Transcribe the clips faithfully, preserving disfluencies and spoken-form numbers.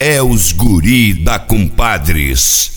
É os guri da compadres.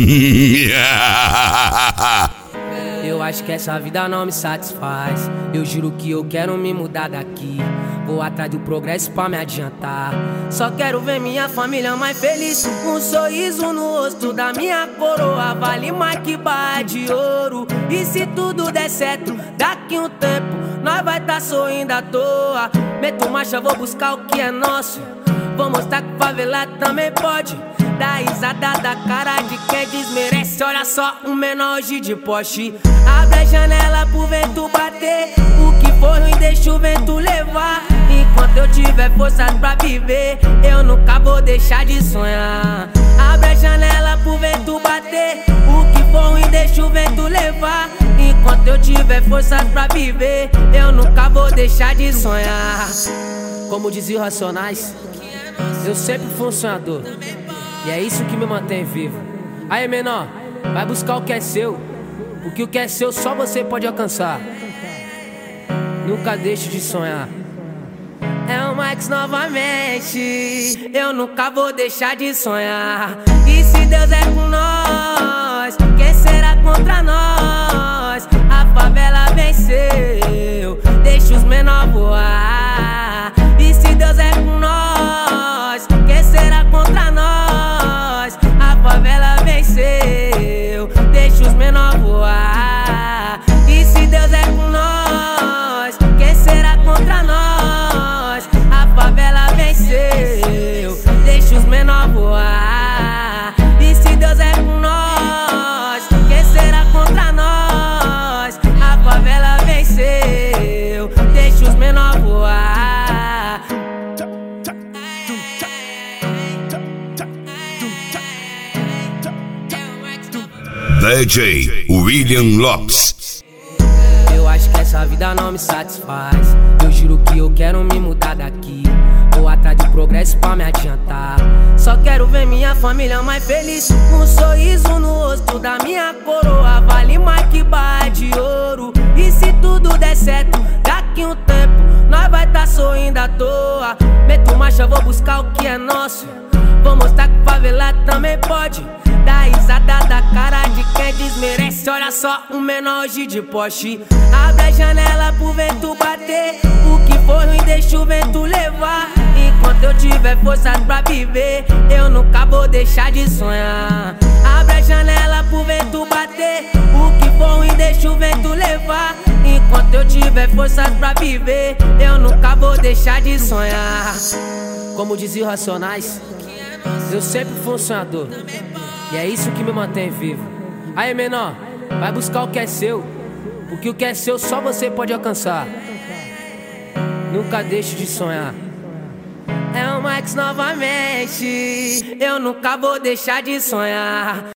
Eu acho que essa vida não me satisfaz. Eu juro que eu quero me mudar daqui. Vou atrás do progresso pra me adiantar. Só quero ver minha família mais feliz. Um sorriso no rosto da minha coroa vale mais que barra de ouro. E se tudo der certo, daqui um tempo nós vai tá sorrindo à toa. Meto marcha, vou buscar o que é nosso. Vou mostrar que favelado também pode. Dá risada da cara de quem desmerece. Olha só, um menor hoje de Porsche. Abre a janela pro vento bater. O que for ruim deixa o vento levar. Enquanto eu tiver forças pra viver, eu nunca vou deixar de sonhar. Abre a janela pro vento bater. O que for ruim deixa o vento levar. Enquanto eu tiver forças pra viver, eu nunca vou deixar de sonhar. Como diziam Racionais, eu sempre fui um sonhador. E é isso que me mantém vivo. Aí, menor, vai buscar o que é seu. Porque o que é seu só você pode alcançar. Nunca deixe de sonhar. É o Max novamente. Eu nunca vou deixar de sonhar. E se Deus é com nós, quem será contra nós? A favela venceu, deixa os menor voar. E se Deus é com nós, quem será contra nós? A favela venceu, deixa os menor voar. E se Deus é com nós, quem será contra nós? A favela venceu, deixa os menor voar. E se Deus é com nós, quem será contra nós? A favela venceu, deixa os menor voar. D J William Lopes. Eu acho que essa vida não me satisfaz. Eu juro que eu quero me mudar daqui. Vou atrás do progresso pra me adiantar. Só quero ver minha família mais feliz. Um sorriso no rosto da minha coroa vale mais que barra de ouro. E se tudo der certo, daqui um tempo nós vai tá sorrindo à toa. Meto marcha, vou buscar o que é nosso. Vou mostrar que favelado também pode. Dá risada da cara de quem desmerece. Olha só, um menor hoje de Porsche. Abre a janela pro vento bater. O que for ruim deixa o vento levar. Enquanto eu tiver forças pra viver, eu nunca vou deixar de sonhar. Abre a janela pro vento bater. O que for ruim deixa o vento levar. Enquanto eu tiver forças pra viver, eu nunca vou deixar de sonhar. Como diziam Racionais, eu sempre fui um sonhador. E é isso que me mantém vivo. Aí, menor, vai buscar o que é seu. Porque o que é seu só você pode alcançar. Nunca deixe de sonhar. É o Max novamente. Eu nunca vou deixar de sonhar.